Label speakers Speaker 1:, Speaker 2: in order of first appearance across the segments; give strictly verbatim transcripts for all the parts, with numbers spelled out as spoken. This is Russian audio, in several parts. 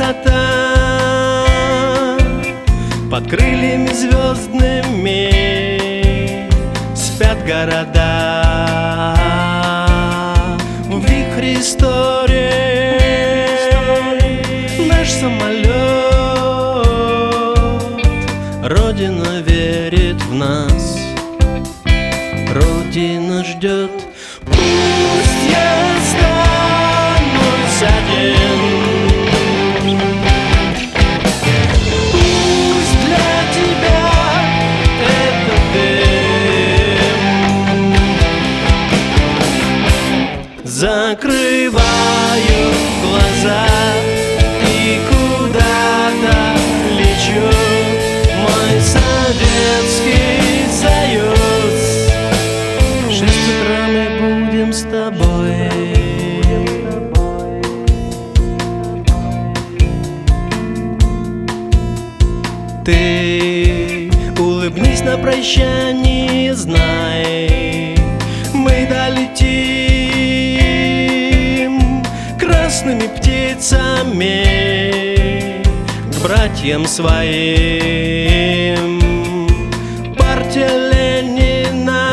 Speaker 1: красота. Под крыльями звездными спят города. В вихре истории наш самолет. Родина верит в нас, Родина ждет. Пусть я останусь один, пусть для тебя это дым. Закрываю глаза и куда-то лечу. Мой Советский Союз, в шесть утра мы будем с тобой. Ты улыбнись на прощание, знай, мы долетим красными птицами к братьям своим. Партия Ленина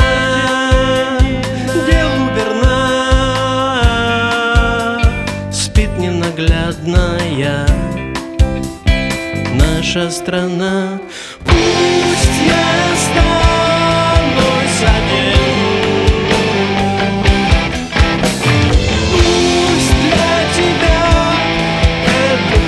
Speaker 1: делу верна, спит ненаглядная наша страна. Пусть я останусь один, пусть для тебя это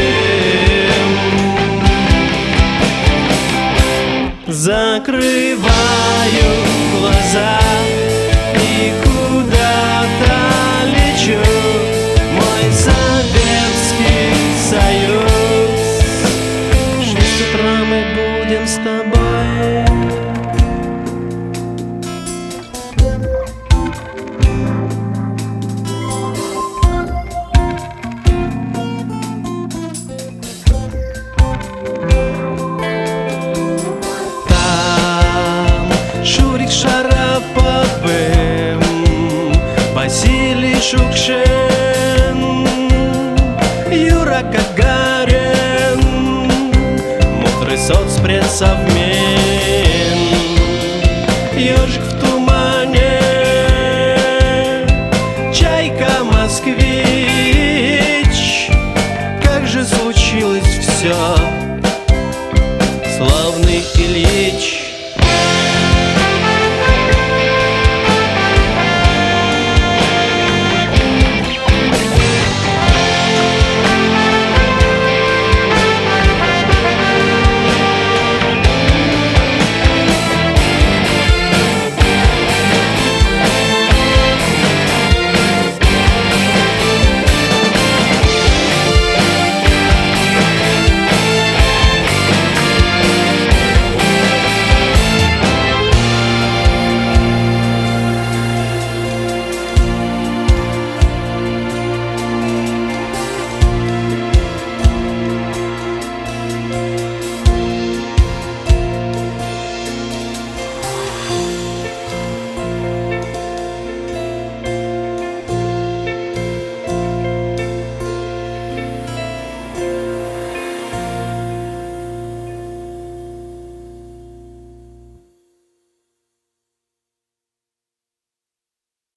Speaker 1: дым. Закрываю глаза и куда-то лечу. Мой Советский Союз, в шесть утра мы будем с тобой. Шурик Шараповым, Василий Шукшин, Юра Гагарин, мудрый соцпредсовмин, ежик в тумане, чайка москвич.